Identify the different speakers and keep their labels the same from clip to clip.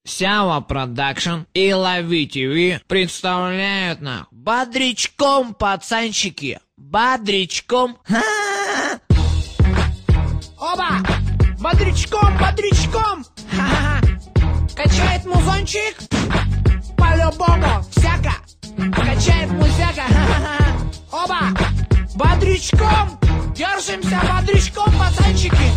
Speaker 1: Сява Продакшн и Лови ТВ представляют нас бодрячком, пацанчики, бодрячком. Оба! Бодрячком, бодрячком! Качает музончик? По-любому, всяко! Качает музяка! Оба! Бодрячком! Держимся бодрячком, пацанчики!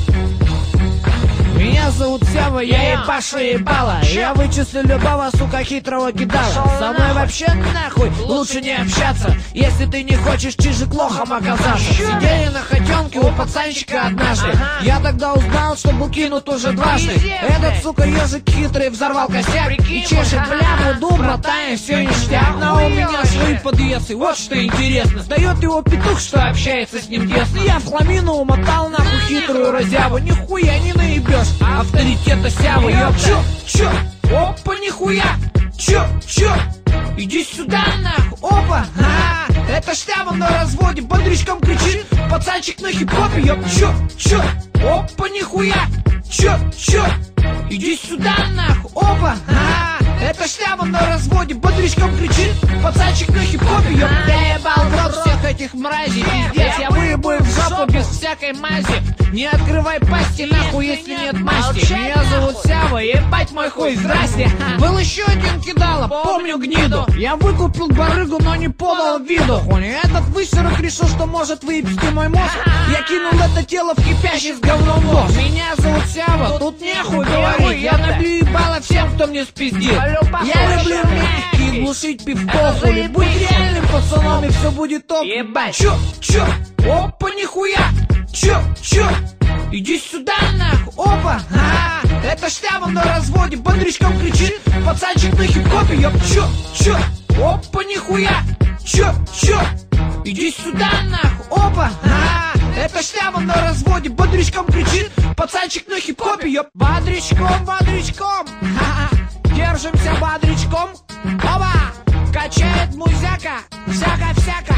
Speaker 1: Меня зовут Сява, я ебашу ебала. Я вычислю любого, сука, хитрого кидала. Со мной вообще нахуй лучше не общаться, если ты не хочешь чижик лохом оказаться. Сидели на хотенке у пацанчика однажды. Я тогда узнал, что был кинут уже дважды. Этот, сука, ежик хитрый взорвал косяк и чешет пляму, ду, братан, все ништяк. Но у меня свои подъезды, вот что интересно. Сдает его петух, что общается с ним тесно. Я в хламину умотал нахуй хитрую разяву. Нихуя не наебешь авторитета Сявы, ёпта. Чё? Опа, нихуя! Чё? Иди сюда, нахуй! Опа! Это Сява на разводе, бодрячком кричит, пацанчик на хип-хопе, ёп! Чё? Опа, нихуя! Чё? Иди сюда, нахуй! Опа! Это Сява на разводе, бодрячком кричит, пацанчик на хип-хопе, ёп! Я ебал в рот всех этих мразей, пиздец, я выебу их в жопу без всякой мази. Не открывай пасти, нахуй, если нет масти. Меня зовут Сява, ебать мой хуй, здрасте. Был еще один кидала, помню гниду. Я выкупил барыгу, но не подал виду. Этот высерок решил, что может выебсти мой мозг. Я кинул это тело в кипящий с говном нос. Меня зовут Сява, тут нехуй говорить. Я набью ебало всем, кто мне спиздит. Я люблю мягкие, глушить пивко. Хули, будь реальным пацаном, и все будет топ. Ебать. Чё? Опа, нихуя! Чё? Иди сюда, нахуй! Опа! Это Сява на разводе, бодрячком кричит, пацанчик на хип-хопе, ёп! Чё? Опа, нихуя! Чё? Иди сюда, нахуй! Опа! Это Сява на разводе, бодрячком кричит, пацанчик на хип-хопе, ёп! Бодрячком! Держимся бодрячком! Опа! Качает музяка! Всяко!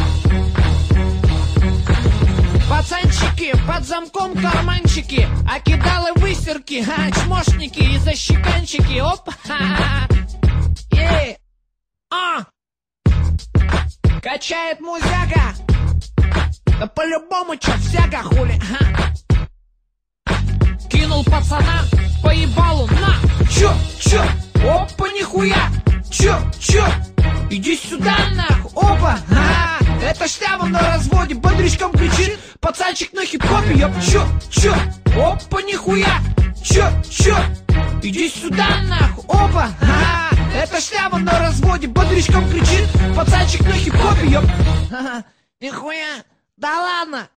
Speaker 1: Пацанчики, под замком карманчики, а кидалы высерки, чмошники и защеканчики, оп, качает музяка, да по-любому чё всяко хули, кинул пацана по ебалу, на, чё, опа, нихуя, чё, иди сюда, нахуй, опа, это Сява на разводе, бодрячком кричит, пацанчик на хип-хопе, ёп! Чё? Опа, нихуя! Чё? Иди сюда, нахуй! Опа! Это Сява на разводе, бодрячком кричит, пацанчик на хип-хопе, ёп! Нихуя! Да ладно!